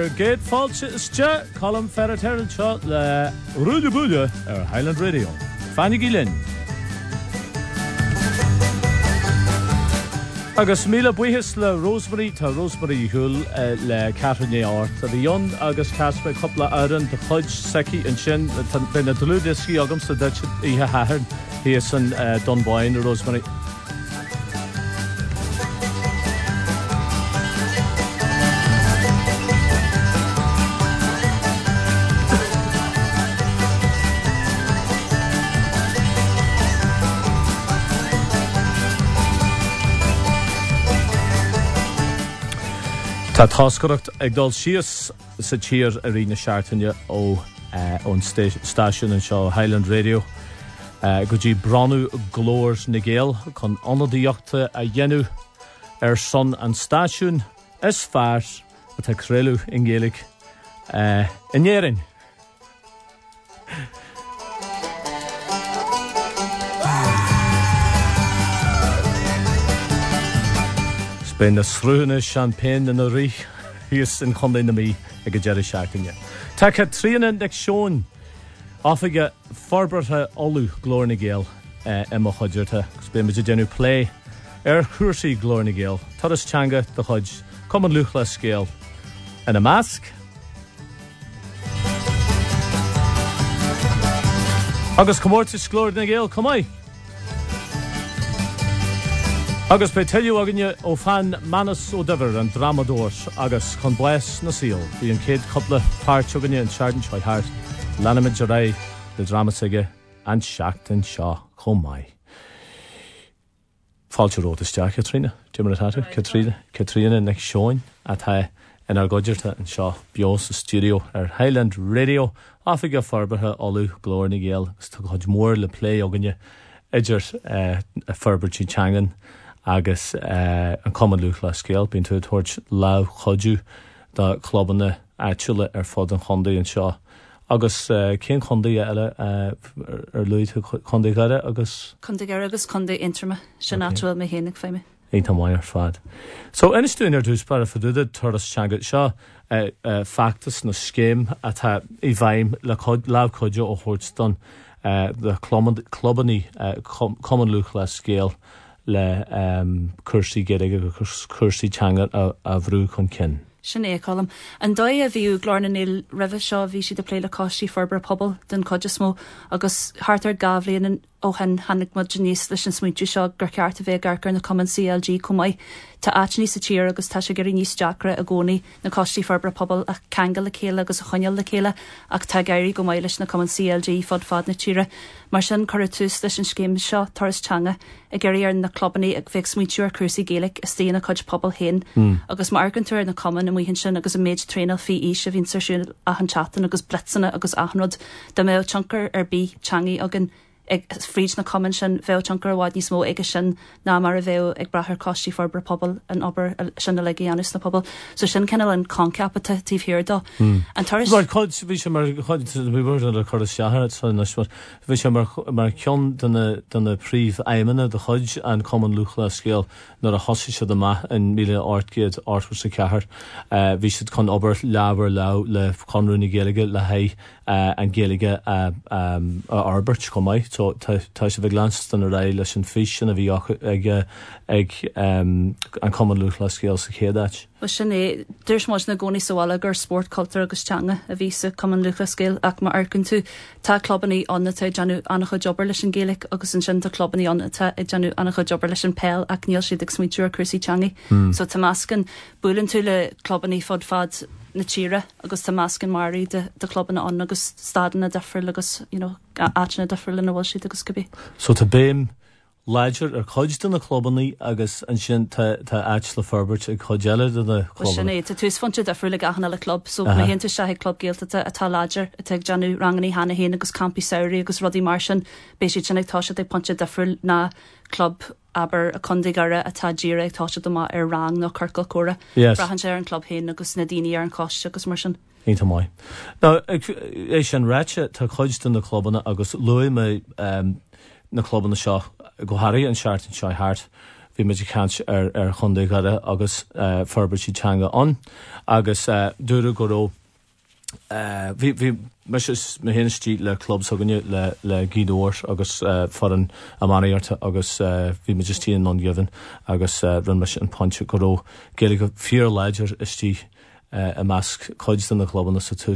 Gate Falch Sta Column Ferreteril Shot le Rude Bulle Highland Radio. Fanny Gillen. Agus míle buchas le Rosemary tá Rosemary Hull le Catherine Ort a bhíon agus caspa coppla áran de chuid seci an sin ben na dlúdiscí agam sa deit ihe hathern hí san Dunboyne Rosemary. Tá táscoracht ag dul sios sa tír a rí na seaartaine ón stáisiún an seo Highland Radio go dtí branú glóir na Gael chun anadaíochta a dhéanú son an stáisiún is fearr a tá creilú in Gaelic in éireann. Ben na srúna champagne na rí híos in chundaí na mí ag a deireadh seaartaine. Tá tríana ag seón áfaige forbartha olú glóir na Gael mo chuidirta gus ben muidir déanú play chuirsaí glóir na Gael Turas teanga de chuid cuman luach le scéal in a másc agus comórtas glóir na Gael cumáid. Agus pe tellú aganne ó fan Manas ó Dover an dramadóir agus chun bues na síl. Bhí an céad coppla páirt aganne an seaardan seo thart lenimid de ré de dramasaige an seachtain seo chomáid. Fáilte rótasteach Catriona, Jimar atá Catriona nig seoin a tá in ar goidirta an seo bios sa studio ar Highland Radio áfaige forbartha olú glóir na Gael gus tá chuid mór le play aganne idir a forbartí teangan agus an cuman luach le scéal bíonn tú tuairt láh chodú dá clubbanna áitiúla ar fád an chundaí an seo agus cén chundaí eile ar luid chundaí gaire agus chundaí gaire agus chundaí intrama sin áitiúil mé héananig féime. Einta mai ar fad. So inistúin ar dús bara faduda turas teanga seo factus na scéim atá I bhaim le láh chodú ó thuirtston the clubbanní cuman luach le scéal le cursaí géige agus cursaí teanga a bhrú chun cin. Sin é colm. An dóid a bhíú glár na níl ribh seo bhí siad a plé le cosí forbar pobl den coide smó agus hartar gabhlíonn ó hannig mud níos leis an smuintú seo gur ceart a bheith garcar na Common CLG cumáid tá áitní sa tír agus tá sé gurí níos deacra a gcónaí na cosí forbar pobl a cheangal le chéile agus a chuineal le chéile ach tá gairí go maiid leis na Common CLG fad na tíre mar sin chuir tús leis an scéim seo Turas teanga a gurí ar na clubbanní ag bheith smuintú ar cuasaí Gaelic is tíana chuid pobl héin agus mar an túir na Common na muhinn sin agus a méid trénal fi a bhín sarsún a an chatan agus blitsanna agus ahanrod de mé chunkar ar bí teangaí agan ag fríd na Common sin bheith chunkar bhád níos mó ige sin ná mar a bheith ag brathir cosí forbar pobl an obair sin na leigi anus na pobl so sin cinnal an concapita tíh hirir do an turas mar chud bhí sé mar chud bhí an chuir seathart san nasmar bhí sé mar ceann donna príomh aimimena de chuid an cuman luach le scéal nar a hosaí se amach in míle áirtgéad áirthú sa cethart bhí siad chun obair leabhar le conrúna Gaeilge le haid an Gaeilge Arbert cumáid so tá sé bheith glanstan a ré leis an fís sin a bhí ag an cuman luach le scéal sa chéadáit. Well sin é dúirs más na gcónaí sála gur sportcultúr agus teanga a bhí sa cuman luach le scéal ach mar arcann tú tá clubbanní anna tá deanú annach chu jobbar leis an Gaelic agus an sin tá clubbanní anna tá deanú annach chu jobbar leis an péil ach níl siad ag smuitiú ar cuasaí teangaí so tá máscan bulann tú le clubbanní fad na tíre agus tá máscan marí de clubbanna an agus stadan na difriúil agus áitina difriúil na bhil siad agus go bí. So tá béim Leidir ar chuid na clubbanní agus an sin tá áit le forbert ag chuideile na clubbanní. Sin é tá tús fonte a friúla ahanana le club so mé hénta se club géalta atá láidir a teag deanú ranganí hena héana agus campi saoirí agus rudí mar sin béisiid sin ag táise ag ponte difriúil na club aber a condaí gara atá díra ag táise do ar rang nó curcail córa brahan sé ar an club héin agus na daoine ar an coiste agus mar sin. Einta mai. Ná é sin ráite tá chuid na clubbanna agus luí me na clubbanna seo go hairí an seaartain seo thart bhí me cant chundaí gada agus Ferber sí teanga an agus dúra go ró bhí me héana stíl le club soganne le gídóir agus foran amanaíarta agus bhí me just tíana non-given agus run me an ponte go ró géala go fear leidir istí a measc coid na club na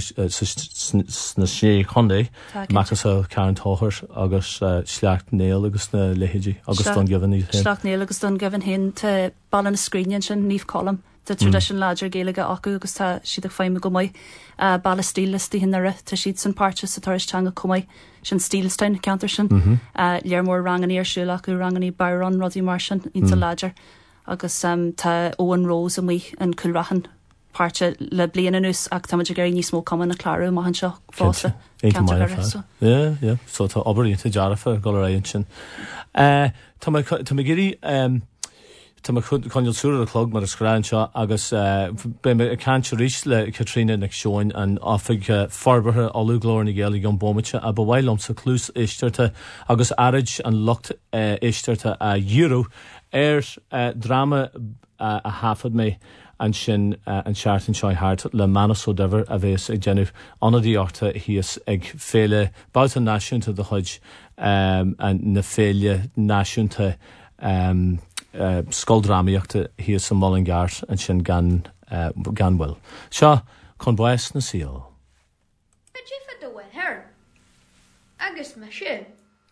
sé chundé machchas a Karen Tóthir agus sleacht néal agus na lehéidí agus don given ní sleacht néal agus don given hen te ballan na scrínean sin níomh colm de tradition láidir géalaige acu agus tá siad feimime go maiid balla stílistí hinare tá siad san páirte sa taristanga cumaid sin stílstein counter sin learmór ranganí arsúla acu ranganí Byron rodí mar sin ínta láidir agus tá Owen Rose am an culrahan páirte le bliana nús ach tá géir níos mó cuman na chláú má an seo fása so tá obaríonnta dearafa go raon sin Tá géirí Tá chuil súra a chlog mar a scráin seo agus be me a canse rís le Katrina na seoin an áfig farbarthe alúglóir na ggéala gan bommate a bhhailm sa clús éisteirte agus arid an locht éisteirte a euro drama a hafad mé an sin an seaartan seo háart le manas ó dever a bhés ag déanamh anadíorta híos ag féle báta náisiúnta de chuid an na féile náisiúnta scoldrámaíochta hí sa Mullingar an sin ganhfuil. Seo chun báis na síl. Be ddífa do bhfuil agus me sin.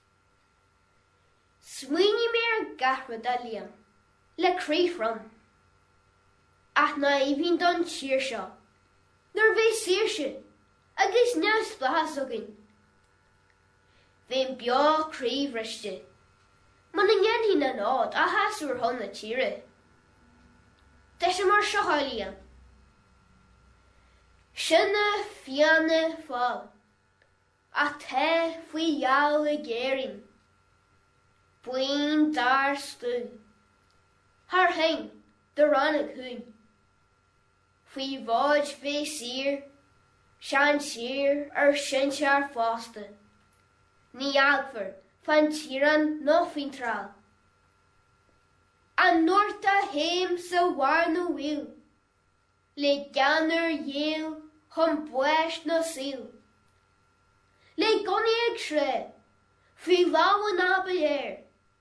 Smuoine mé an gahra da líam le críomhran. Ach na I bhín don tíir seo. Nuair bheith sír sin agus neas blatha sogin. Bhín beá críomhreiste. Man in geni na nád a hasúr honna tíre. Deis mar seáiliam. Sinna fianna fáil. A te fui jou a géirin. Buin dar stú. Har hein, de rannig hún. Fui váid fé sir, sean sir sinsear fásta. Ní alfer. Fan tíran nó fin trál. An norta heim sa war no wil. Le ganar yél chum bues no síl. Le gonig shre, fi lawan abair.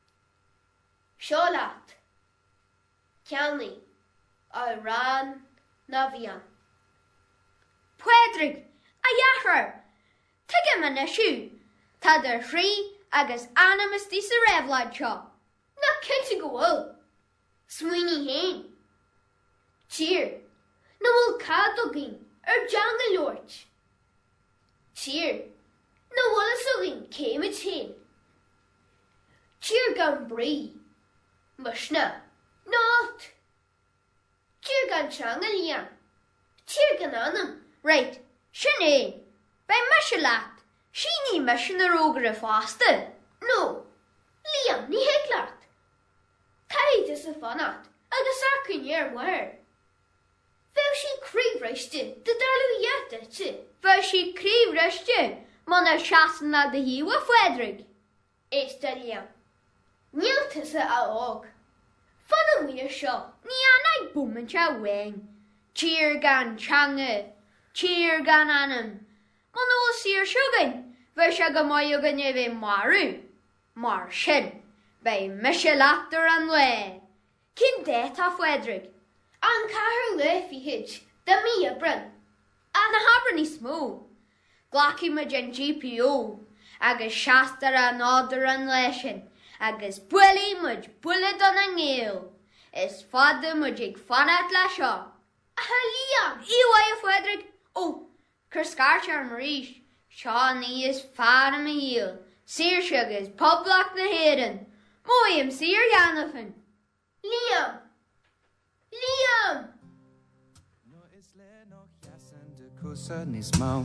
Sholat, Kialni, a ran navian. Puedrig, a yahar, tige man na shoe, ta der free, agus animus tí sa révlaid seo. Na cinnte go bhfuil. Smuoine hain. Tír, na bhfuil cadógin deanga leoirt. Tír, na bhfuil sogin céimid hain. Tír gan brí. Musna, not. Tír gan teanga líam. Tír gan anam. Right, sin é. Bei me se leat. Sí ní me sin ar ógur a fásta. No, líam ní héiclaart. Caid is a fanat, agus arcin ar mhair. Bhew sí críomhreiste, de darlú iata te. Bhew sí críomhreiste, man ar seasan na de híwa Frederick. Éiste líam. Níalta sa a óg. Fanna mí seo, ní anag búman se wein. Tír gan teanga, tír gan anam. Man ó sír siúgain, bheith se go maiú ganne bheith marú. Mar sin, bheith mise látar an le. Cin dé tá Frederick. An cahar le fihéid, da mí a brin. An na habar ní smó. Glaci me gen GPO, agus seastar an nádar an le sin, agus buili mud bulad an an ngéil. Is fada mud ag fanat le seo. Liam, Iwa a Frederick. Oh, Cur scarce ar maríis, seo ní is fada me híl. Sir sigus poblach na héan. Móim sir Janafin. Liam! Liam! No is le noch jassen de kussa ní smá.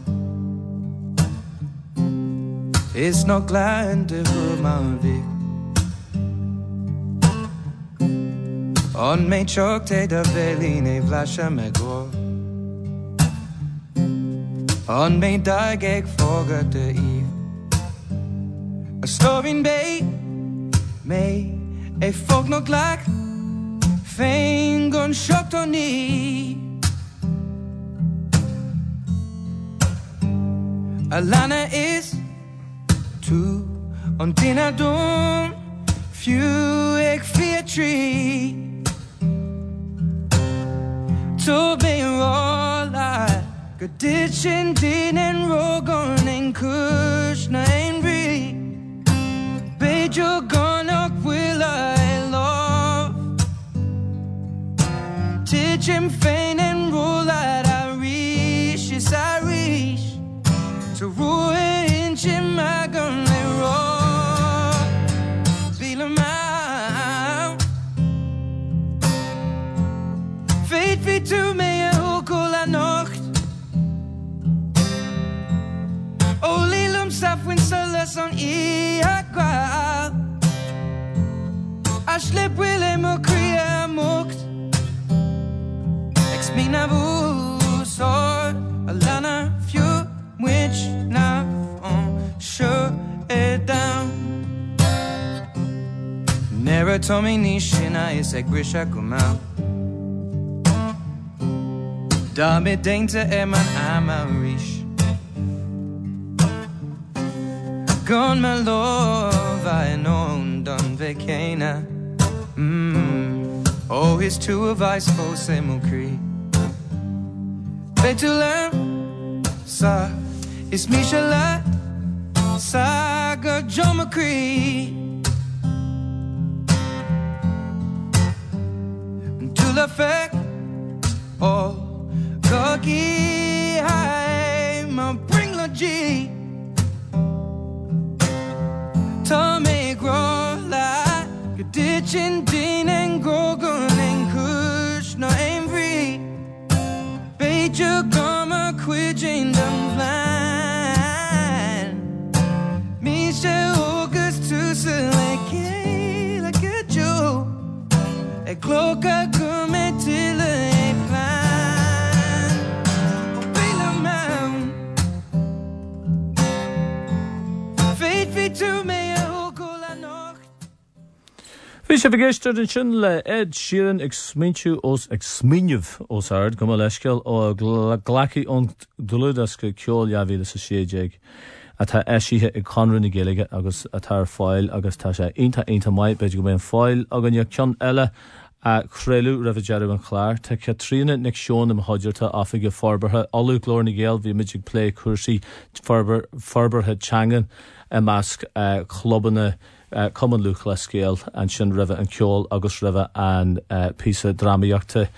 Is nog glad de hu ma vi. On me chok te da veline vlasha me go. On me dag eg foga de i. A stovin bay me e fog no glach féin gon seocht ó ní a lana is tú an duine dún fiú ag fia trí tó bé rála go dit sin duine rógan in cúis na ein brí beidir gánach bhuiil I love Tijim féin in róla a ríis is a ríis to ruin Jim Magan le raw feel him out fate be to me a hukul a nacht only lum saf when solas on I aqua I slip will him a crea mokt ex me na vu sor alana few which now shut it down Nera Tommy Nishina is a grisha gumau Dame dainta eman amarish Gone my love I know done vacana Oh his two of I suppose semukri Betulam sa is Mishala Saga John McCree To the fact Oh Gogi I'm bring the G Tommy Grola Ditching Dean and Gorgon and Kush no aim free Beja Gama Quidging them blind August to select like a Joe a cloak I come till a plan Feel a man Fate to me a hukul a nacht Bhí sé bhgéistear an sin le Ed Sheeran ag smíntiú ag smíniuh os ard go leisceil ó ghlacaí an dulúdas go ceol leabhí sa séideag a tá eisithe ag conran na Gaeilge agus a tar fáil agus tá sé einta maiid beidir go mbeon fáil agan neag ceann eile a chréilú raibh dearú an chláir tá Catriona Nic Seán am haidirta áfaige farbartha olú glór na Gael bhí muid ag lé cuasaí farbartha teangan a measc clubbanna Common Luke le scéal an sin ribh an ceol agus ribh an písa dramaíochta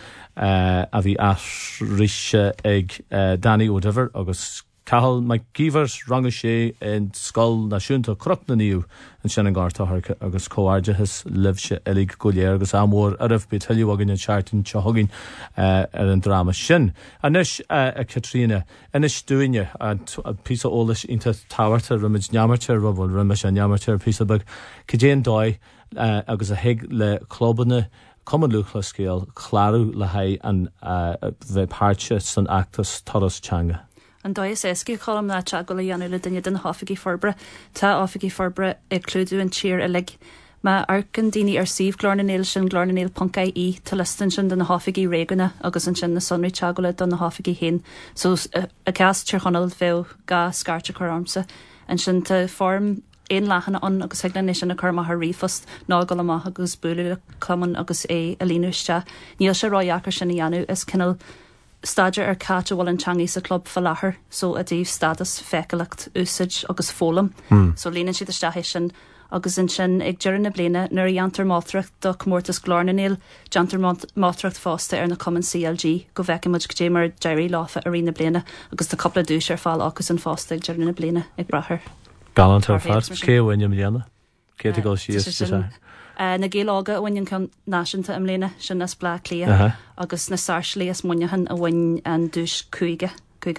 a bhí athríise ag Danny O'Diver agus Cahal McGeevers ranga sé in Skull Náisiúnta Croch na Níu an sin an gártathacha agus cóáide has libse elig goléir agus amór a raibh be tuilliú agin an chartin teoggin ar an drama sin. Anis a Catriona inis dúine a písa ólas inta táhairta rimid neamartir bhfuil rimis a neamartir písa bag céan dóid agus a hiig le clubbanna Common Luke le scéal chláú le haid an bheith páirte san actas Toras Teanga. An dóis éiscí cholam na te go le dhéanú le duine den háfaigí forbre tá áfaigí forbre ag clúdú an tír a lig má arcan daoine ar síomh glórnanéil sin glórnanéil Poncaí í tá listan sin den na háfaigí réganna agus an sin na sonraí te go le don na háfaigí hain so a ceas tíorchonal bheith ga scarte chuarmsa an sin tá form éon lechanna an agus heagna sin na chumath rifost ná go amach agus buúla le cuman agus é a líúiste níl se ráheachar sin na dhéanú is cinnal Staidir ar cáte bhil an teangaí sa club fa láthair so a dtíobh stadas feicealacht úsid agus fólam so líonann siad isteach sin agus in sin ag deireadh na bliana nuair dheantar mátracht do mórtas glárnanéil deantar mátracht fásta ar na Common CLG go bheice muid go dé mar deirí láfa a riona bliana agus do coppla dúis ar fáil agus an fásta ag deireadh na bliana ag brathair. Galant ar fad céhhaine mléana cé go síos na Gaeilge a bhain chun náisiúnta am léana sin nas blá lia agus na sáirslí as muinehan a bhain an dúis chuige alu.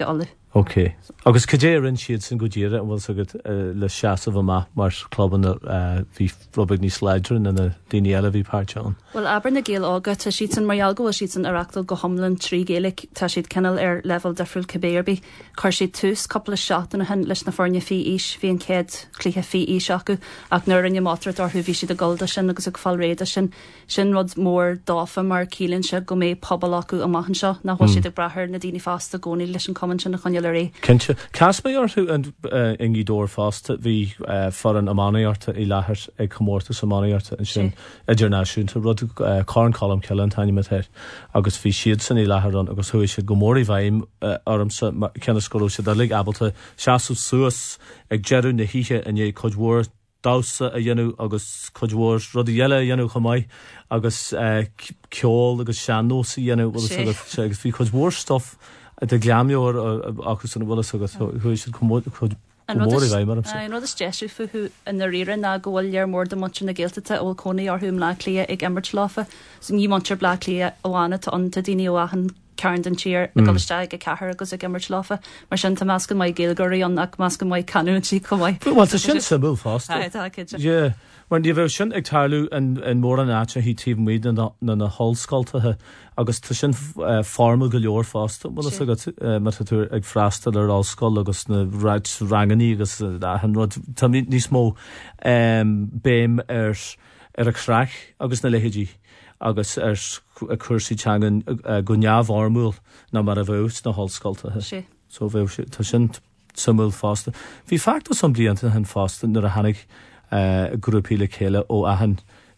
Ok. Agus cadéirinn siad san go ddíire an bhfuil sagad le seaamh má mar clubban bhí rubig níos leidrin na daoine eile bhí páirteán. Well aber na géal ága tá siad san marall go siad san arachtal go homlan trí géalaigh tá siad cenal ar level defriúil cibéirbí chuir siad tús coppla seach na hen leis na fórne fí ís hí an céad clíthe fí ís acu ach nuair an mátra orthú bhí siad a golda sin agus ag fáil réide sin rud mór dáfa mar cílann se go mé pobl acu amachchan seo nach bhfuil siad ag brathir na daoine fásta gcónaí leis an cumann sin na chuine le ré. Cinse Cas mé orthú in í dór fásta bhí for an amánaíarta I láthair ag chomórtas amánaíarta an sin idirnáisiúnta rud cáin colm ceile an taine matéir agus bhí siad san I láthair agus thuaigh siad go mórí bhaim ormsa ceanna scoú siad a lig abalta seaamh suas ag jeú na híthe in é chuidhór dása a dhéanú agus chuidhór rudí eile dhéanú chomáid agus ceol agus seanós a dhéanú agus bhí chuidhór stuff de gleamjóor agus an bhla agus chu siad chumór bhaim mar. An rud is deisiú fuú in na rire na gohfuil ar mór de manse na ggéalta ó cónaí orthúm le lia ag emmert láfa, san ní mantir bla lia óhána tá anta daoine óhahan ceann den tíir na goiste ag cethir agus ag emmert láfa, mar sin tá meascan mai géalgóirí an ach meascan mai canún sí chumáid. Bhil tá sin samú fásta. Yeah. Mar ní bheith sin ag tarlú an mór an áte hí tíh míad na hallscaltathe agus tá sin formal go leor fásta mar tú ag freistal ar allscoil agus na ranganí agus tá níos mó béim ar a chreach agus na lehéidí agus ar a chuirsaí teangan go neamhharmúil na mar a bhs na hallscaltathe. So bheith tá sin samú fásta. Bhí factú san blianta an fásta nar a hanig grúpaí le chéile ó ahan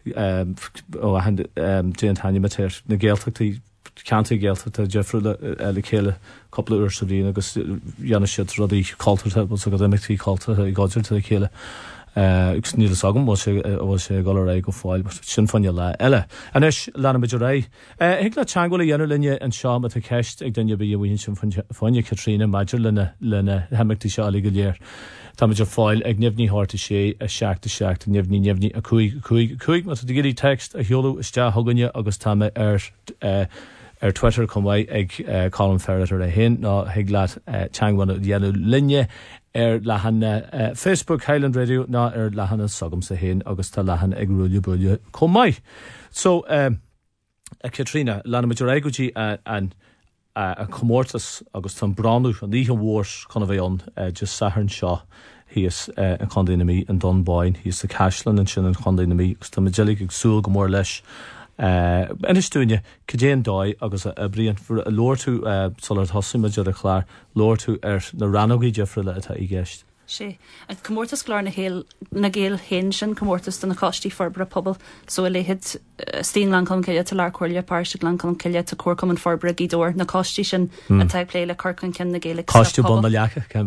déantaine matéir na ggéalteachtaí ceanta ggéalteachta Jeffriúla le chéile coppla uair sa bhíon agus dhéana siad rudaí cultúirtha agus academictaí cultúirtha I gáidirta le chéile. Gus níl agam bhil sé gal ré go fáil sin fanne le eile. Anis lena beidir ré. Hiic le teangáil dhéanú linne an seám a ceist ag dunne bí bhhaonn sin fanne Catrína maidir lena heimachtaí seo go léir. Tá meidir fáil ag nemhní háirta sé a seach nemhní a chuig mar géirí text a heolú iste thuganne agus táime ar Twitter chumáid ag Colin Ferret a hen ná hiag leat teanghhaine dhéanú linne ar lehanna Facebook Highland Radio ná ar lehanna sagam sa hen agus tá lehan ag rúile buile chumáid. So Catrína lena meidir aigutí an a chomórtas agus tan brandú an ní an bhórs chuna bhéon just saharn seo híos an chondéanamí an Dunboyne híos a Cashlan an sin an chondéanamí agus tá meidir ag súil go mór leis Inistúine cadéan dóid agus a bríon a lóir tú solar thosaim meidir a chláir lóir tú ar na ranógaí Jeffriúla atá I gceist. sé. An comórtas glár na géal hen sin comórtas den na costí forbra pobl so léhead stín Lancholm ceile a lár choirle páirste Lancholm ceile a cuacum an forbra gídóir na costí sin an teip léile carcan cin na géala costí bon na leacha cean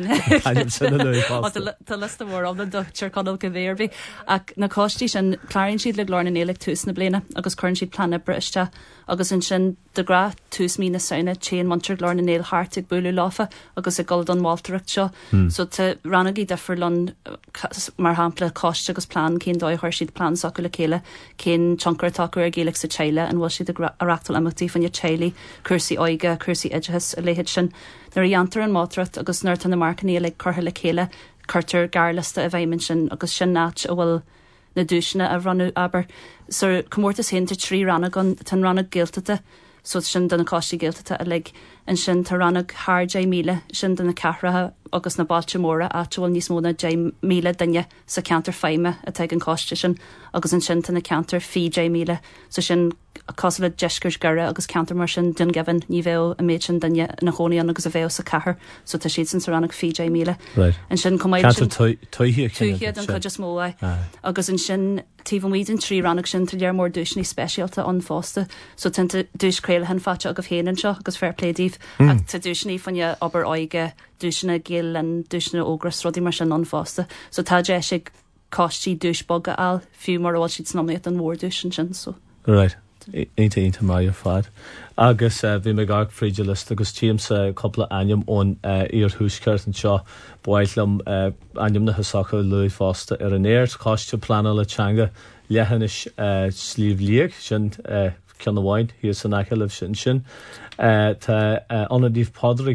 Tá lista mór an do teircanal go bhéirbí ach na costí sin chláirn siad le glár na éalaigh tús na bliana agus chuann siad planna briste agus in sin de gra tús mí na saona chéan mantir glár na néal hart ag buú láfa agus a gold an Walterach seo so te ranagí defriúlan mar hapla cost agus plán cén dóid chuir siad plán socu le chéile cén chunkar taú ar géalaigh sa teile an bhil siad arachtal amachtaí fanne teili cursaí oige cursaí idehas a léhéid sin nar antar an mátrat agus nuir an na marcaní le chutha le chéile cartar garlasta a bhaimmin sin agus sin náit a bhfuil na dúisina a ranú aber so comórtas hénta trí ranagan tan ranag géaltata so sin donna costí géaltata a le an sin tar ranag haar 10 míle sin donna cehratha agus na báilte móra áúil níos móna 10 míle danne sa counter feime a teag an costi sin agus an sin na counter fi 10 míle so sin cos le deisgurs gure agus counter mar sin dun gavan ní bhéh a méid sin danne na hóíán agus a bhéh sa cehar so tá siad san sa ranag fi 10 míle an sin tuhiad an chu móa agus an sin tíomhmid an trí ranach sin til mór dúisní speisialta an fásta so tenta dúiscréile hen fate agus héanaan seo agus fairplédíh ach tá dúisní fanne obair oige dúisina gil an dúisina ógras rodí mar sin an fásta so tá dé sé costí dúisboga al fiú mar bhil siad snomíad an mór dúisin sin so. Right. Einta mai fad agus bhí me gach fríide list agus tíam sa coppla aim ón ar thuúsceart an seo buillam aim na hasacha luí fásta ar an éir cáiste plana le teanga lehanis slíomh líag sin cean bhhain hí san aice leh sin Tá anadíh Padraig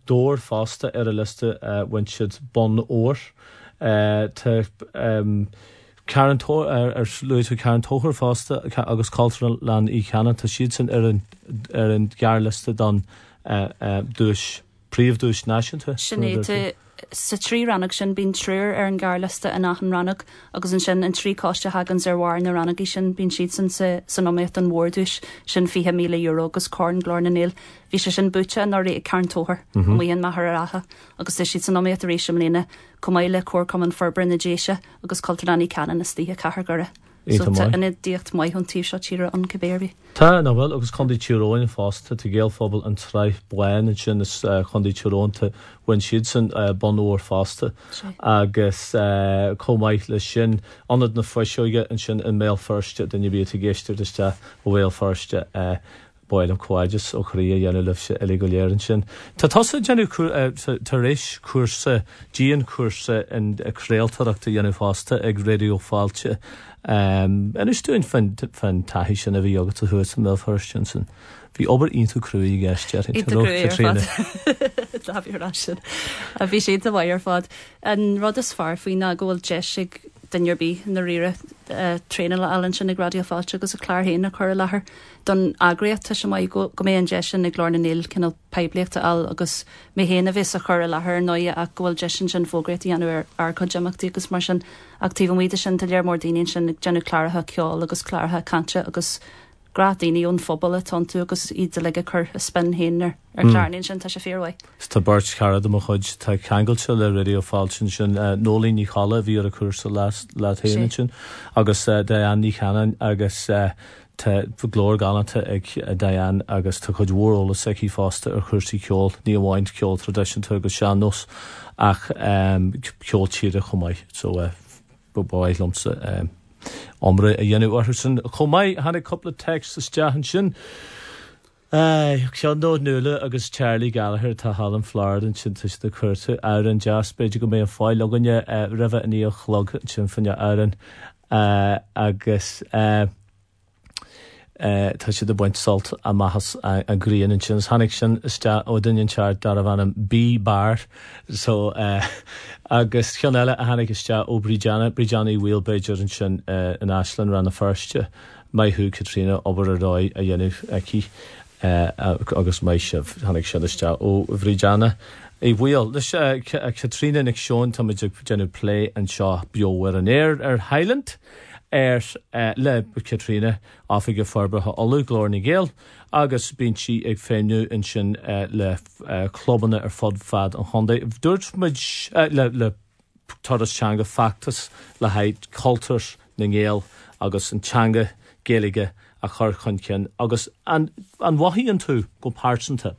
dór fásta ar a liste when siad bon ór tá Karen Louis Karen Tóchar fásta agus cultural land í Canada tá siad san ar an gearliste don dúis príomhdúis náisiúnta. Sinnéte sa trí rannach sin bín trúr ar an gearliste a nach an rannach agus an sin an trí coste hagans ar bhhair na rannach sin bín siad san nóméad an mhórdúis sin €50,000 agus corn glór na néil. Bhí sé sin búte an ré Karen Tóchar mhaon maithar aratha agus is siad san nóméad a rééis sem léna cumáile cuar cum an forbar na déise agus cultúrlaní canan na stíthe cethar gore. So ina díocht mai chun tíobh seo tíre an cibéirbhí. Tá ná bhfuil agus chundí tíróin fásta tá géal phobal an treith blain an sin is chundí tírónta bhain siad san bon óir fásta agus comhaith le sin anad na foiisiúige an sin in méil firste den bí a géisteir iste ó bhfuil firste báil an cuaides ó choí dhéanú lehse iligoléirann sin. Tá tosa déanú tar rééis cuasa díon cuasa in créaltarachta dhéanú fásta ag radioáilte. En is doing fan tahish and every yoga to who some Mel Hurstonson. Bhí obair iontu cruí gceiste Tá bhí rasin. A bhí siad a bhair fad. An rud is fearr faoin na ggóil deisig duirbí na rire tréna le Alan sin ag radioáilte agus a chlárhéin na chur lethir don agréad tá sem mai go mé an deisisin ag glár na níl cinál pebliachta al agus mé héana bhís a chur lethir nóide a ghfuil deisisin sin fógréití anú ar chuideachtaí agus mar sin actíh muide sin til lear mór daoine sin ag genú chláirithe ceáil agus chláirithe cante agus grádaoine ón phobal a tantu agus iad le chur a spin héanaar ar chláirníonn sin tá sé fíorhaid. Tá bart carad am chuid tá ceangailte le radioáiltin sin nólín ní chala bhí ar a cuasa le héanaine sin agus Diane ní cheann agus tá glór galanta ag Diane agus tá chud mhórolalas ag í fásta ar chuirsaí ceol ní amháint ceol tradiisiúnta agus seannos ach ceol tíad a chumáid so báid lomsa Omre a dhéanú orthasan chomai hanna couple texts is deachan sin Sean nód nula agus Charlie Gallagher tá Hallam Florida an sin tuis na cuirte áran jazz beidir go mé an fáil leganne ribh a nío chlog sin fanne áran agus tá si de buint salt a mahas a gríon an sin hannig sin iste ó duine teart dar a bhanam B-bar so agus chean eile a hannig iste ó Brídeanna Wheelbridger an sin in Ashland ran na firste maithú Katrina obair a roi a dhéanú aici agus mai sibh hannig sin iste ó Brídeanna I bhfuil leis Katrina nig Seán tá muidir déanú play an seo beohar an air ar Highland le Katrina áfige forbartha olú glór na géal agus bíonn si ag féinú in sin le clubbanna ar fad an chunda dúirt muid le toras teanga factas le haid cultúr na géal agus an teanga géalaige a chur chun cin agus an bhaíonn tú go páirsanta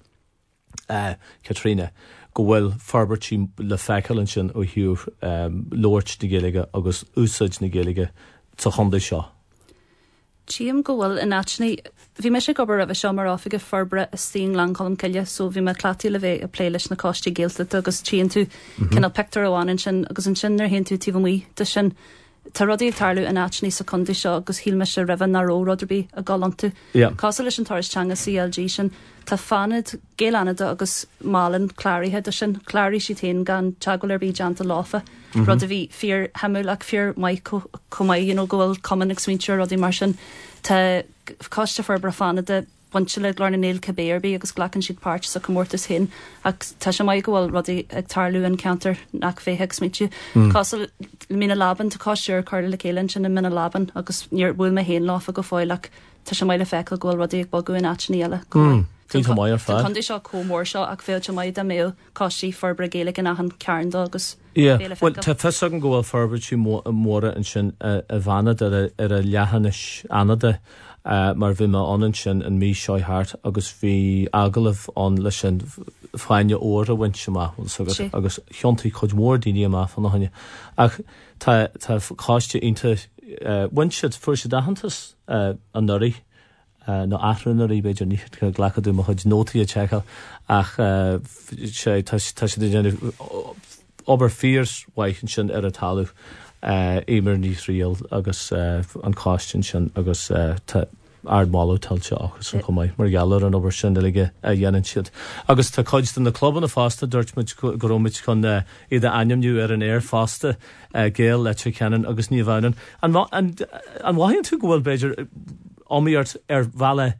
Katrina go bhfuil forbartí le feiceann sin ó hiú lóirt na géalaige agus úsáid na géalaige sa chunda seo. Tíam go bhfuil in áitní bhí me sé gobar a bheith seo mar áfige forbre a stíon langcolm ciile so bhí me clatí le bheith a pléiles na costí géalta agus tían tú cinál pectar amháin sin agus an sin ar hen tú tíh mí de sin tá rudaí tarlú in áitní sa chunda seo agus híl me se raibh naró ruderbí a galantú. Cása leis an taristanga CLG sin tá fanad gélanada agus málan chláirithe de sin chláirí si téin gan teagil ar bí deanta láfa. Rud a bhí fear hamú ach fear mai cumaid gohfuil common ag swintear rudí mar sin tá coiste forbar fanada buinte le glár na néil cabéirbí agus ghlachan siad páirt sa commórtas hin ach tá sé mai gohfuil rudí ag tarlú an counter nach bhéthe smitú. Cása mína laban tá cáisiúr chuir le céilann sin na mina laban agus níor bhfuil me héon láfa go fáilach tá sé mai le feiceil gohfuil rudí ag bolgú in áitní eile. Chundí seo comór seo ach féilte mai de mé cosí forbar géala an ahan cearndá agus well tá fesagan go bhfuil forbartí móra an sin a bhanad ar a lehannis anada mar bhí me anan sin an mí seoithart agus bhí agalah an lei sin fáinne óir a bhaint sem agus cheantaí chuid mór daoine amach fan haine ach tá cáiste ionta bhaint siad fuair sé dahantas an nuirí nó athrannarí beidir ní ghlachadú mo chuid nótaí a teáil ach tá sé déanamh obair fíors waichan sin ar a talú éimir níos rial agus an cáistin sin agus ard máú talse agus san chumáid mar gealar an obair sinlige a dhéanaan siad. Agus tá coid den na clubban a fásta dúirtmuid goróid chun iad ainmniú ar an air fásta géal le ceanan agus ní bhhanan. An bhaíonn tú gohfuil beidir omíart ar bhela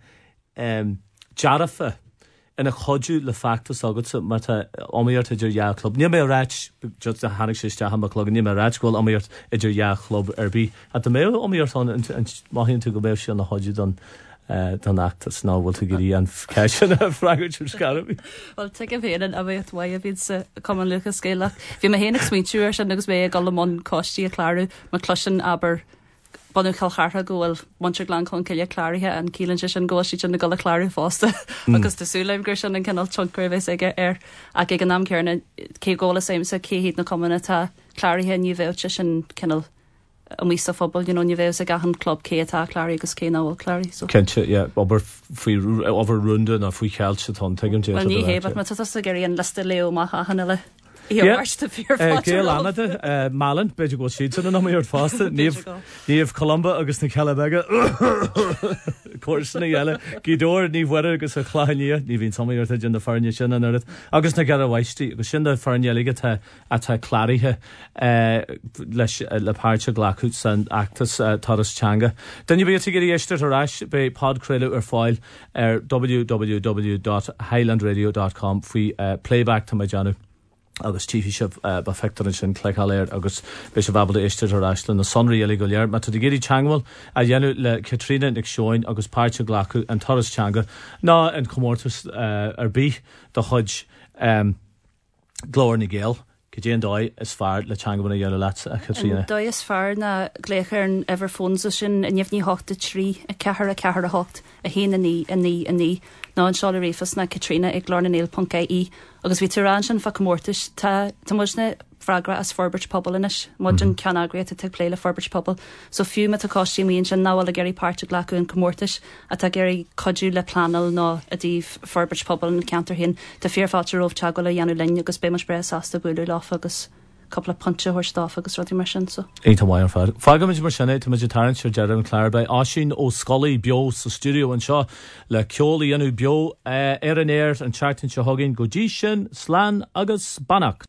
dearafa ina chodú le factas agat mar tá omíart idir ja club. Ní mé ráit just a hanig sé hamachlog ní mé ráit gohfuil omíart idir ja club arbí. A tá mé omíart an maihíonn tú go béh sin na chodú don achtas ná bhfuil tú gurí an ceisian a fragúir scarabí. Well, te a bhéan a bheith wa a bhíd sa cuman luchas scéalach. Bhí me héananig smíúir sin agus bé galamón costí a chláú mar clusin aber Bonú chalchartha gohfuil muintir glán chun ciile chláirithe an cílann sin ggóisí sin na gola chláirí fásta agus tásúlaim gur sin an canal tioncurvéis aige ar ag ag an am cearna cé ggóla séimsa céhíad na comna tá chláirithe ní bhéilte sin canal a mí sa fphobal ní bhéh a gahan club cé atá chláirí agus cé náhfuil chláirí. Kense obair runúnda na faoi ceilte tá tuigim dé. Ní héh mar tá a gurí an lista leo má hanna le. Géal anada Malin beidir go siad san am ar fásta níomh Columba agus na Calabega cuasanna eile gídóir ní bhfuir agus a chláine ní bhín samíirta gin na farne sin an agus na gar a bhaistí agus sin na farneige atá chláirithe leis lepáirte ghlaút san achtas Tarastanga. Danne bhí gurí éiste arráis be podcréile ar fáil ar www.highlandradio.com faoi playback tá deanú. Agus tífi sib ba fectorin sin cleichaléir agus be se bhabal éiste arráisle na sonraí go léir, mar tu géirí teanghfuil a dhéanú le Catriona Nic Seoin agus páirte ghlacu an Tarastanga ná an comórtas ar bí do chuid glóir na géal. Cé dóid is fearr le teangabanna dhéanú leat a Catriona. Dóid is fearr na gléachar an Everphones sin a nefhní hocht a trí a cehar a hocht a héana a ní ná an seála réfas na Catriona ag glárnanéil.caí agus bhí tirán sin fa mórtas tá muisna fragra as Forbert pobl inis mud an ceanagréit a pléile Forbert pobl so fiú me a costí míon sin náhfuil a geirí páirte glacu an comórtas a tá geirí codú le planal ná a díh Forbert pobl an ceantar hin tá fearfáte róh teagil a dhéanú lenne agus bé mar spre sásta buú láfa agus couple punche thuirtáf agus rudí mar sin so. Éanta maiar fear. Fágamid mar sinna tá muidir tarint seir dearm an chláirbe áisiún ó scolaí bio sa stúdio an seo le ceolaí anú bio ar an air an chartain se haginn go dtí sin, slán agus banach.